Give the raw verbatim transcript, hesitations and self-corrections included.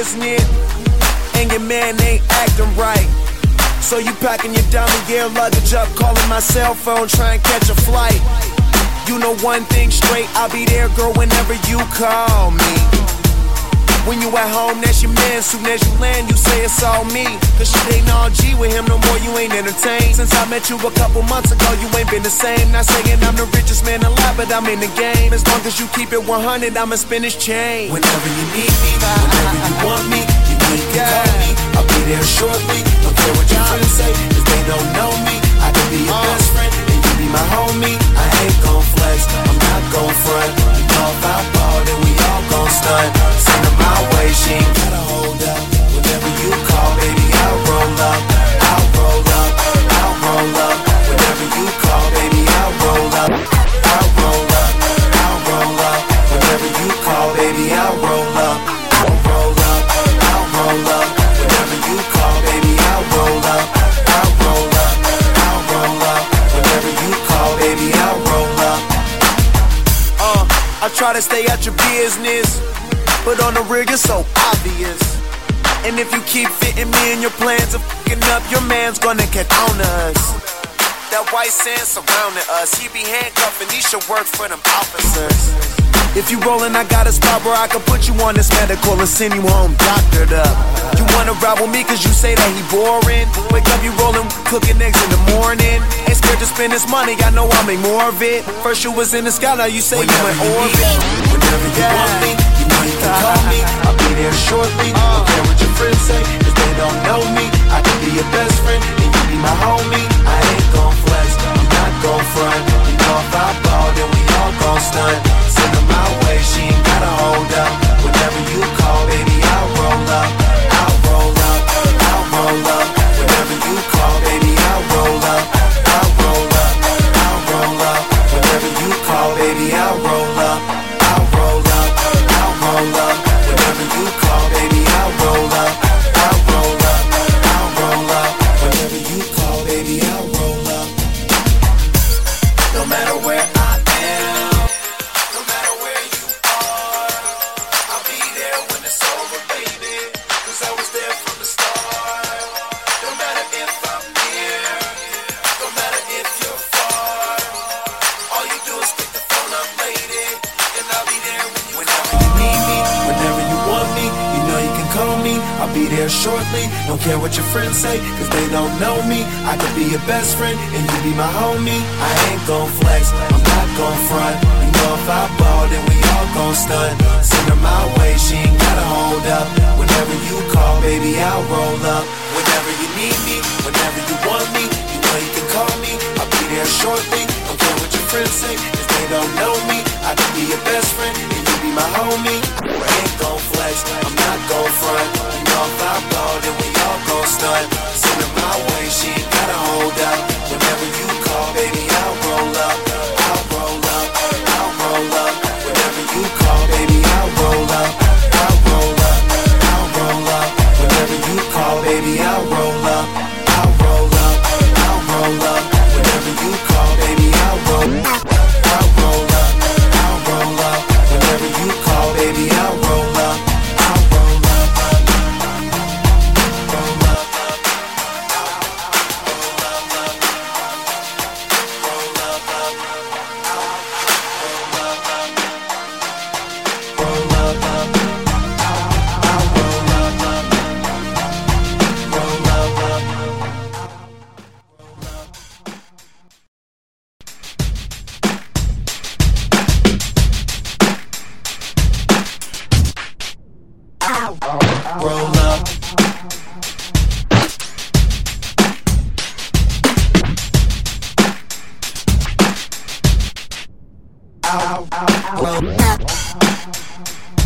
business, and your man ain't acting right. So you packing your diamond gear luggage up, calling my cell phone, trying to catch a flight. You know one thing straight, I'll be there, girl, whenever you call me. When you at home, that's your man. Soon as you land, you say it's all me. Cause shit ain't all G with him no more, you ain't entertained. Since I met you a couple months ago, you ain't been the same. Not saying I'm the richest man alive, but I'm in the game. As long as you keep it one hundred, I'ma spin his chain. Whenever you need me, whenever you want me, you know you can call me. I'll be there shortly, don't care what your friends say, cause they don't know me. I can be your best friend, and you be my homie. I ain't gon' flex, I'm not gon' front. You know if I ball, then we all gon' stunt. Send her my way, she ain't gotta hold up. Whenever you call, baby, I'll roll up. I'll roll up, I'll roll up. Whenever you call, baby, I'll roll up. I'll roll up, I'll roll up. Whenever you call, baby, I'll roll up. I'll roll up, I'll roll up. Whenever you call, baby, I'll roll up. I'll roll up, I'll roll up. Whenever you call, baby, I'll roll up. Uh, I try to stay out your business, but on the rig it's so obvious. And if you keep fitting me in your plans of fucking up, your man's gonna catch on to us. That white sand surrounding us, he be handcuffing, he should work for them officers. If you rollin', I got a spot where I can put you on this medical and send you home doctored up. You wanna ride with me cause you say that he boring. Wake up, you rollin', cooking eggs in the morning. Ain't scared to spend this money, I know I'll make more of it. First you was in the sky, now you say whenever you in orbit. Whenever you yeah. want me, you know you can call me. I'll be there shortly, don't care what your friends say, cause they don't know me. I can be your best friend, and you be my homie. I ain't gon' flex, I'm not gon' front. You know if I ball, then we all gon' stunt. Send her my way, she ain't gotta hold up. Whenever you call, baby, I'll roll up. I'll roll up, I'll roll up. Whenever you call, baby, I'll roll up. I'll roll up, I'll roll up. Whenever you call, baby, I'll roll up. I'll roll up, I'll roll up. Whenever you call, baby, I'll roll up. I'll roll up, I'll roll up. Whenever you call, baby, I'll roll up. No matter where I am, no matter where you are, I'll be there when it's over, baby, cause I was there from the start. No matter if I'm near, no matter if you're far, all you do is pick the phone up, lady, and I'll be there when you whenever you need me, whenever you want me, you know you can call me. I'll be there shortly, don't care what your friends say, cause they don't know me. I could be your best friend, and you be my homie. I ain't gon' flex, I'm not gon' front. You know if I ball, then we all gon' stunt. Send her my way, she ain't gotta hold up. Whenever you call, baby, I'll roll up. Whenever you need me, whenever you want me, you know you can call me. I'll be there shortly, don't care what your friends say, cause they don't know me. I could be your best friend, and you be my homie. I ain't gon' flex, I'm not gon' front. You know if I ball, then we all gon' stunt. Send her my way, she ain't gotta hold up. Whenever you call, baby, I'll roll up. I'll roll up, I'll roll up. Whenever you call, baby, I'll roll up. I'll roll up, I'll roll up. Whenever you call, baby, I'll roll up. I'll roll up, I'll roll up. Whenever you call, baby, I'll roll up. I'll roll up, I'll roll up. Whenever you call, baby, I'll roll up. I'll roll up, roll up. Roll up. Ow, ow, ow. Roll up.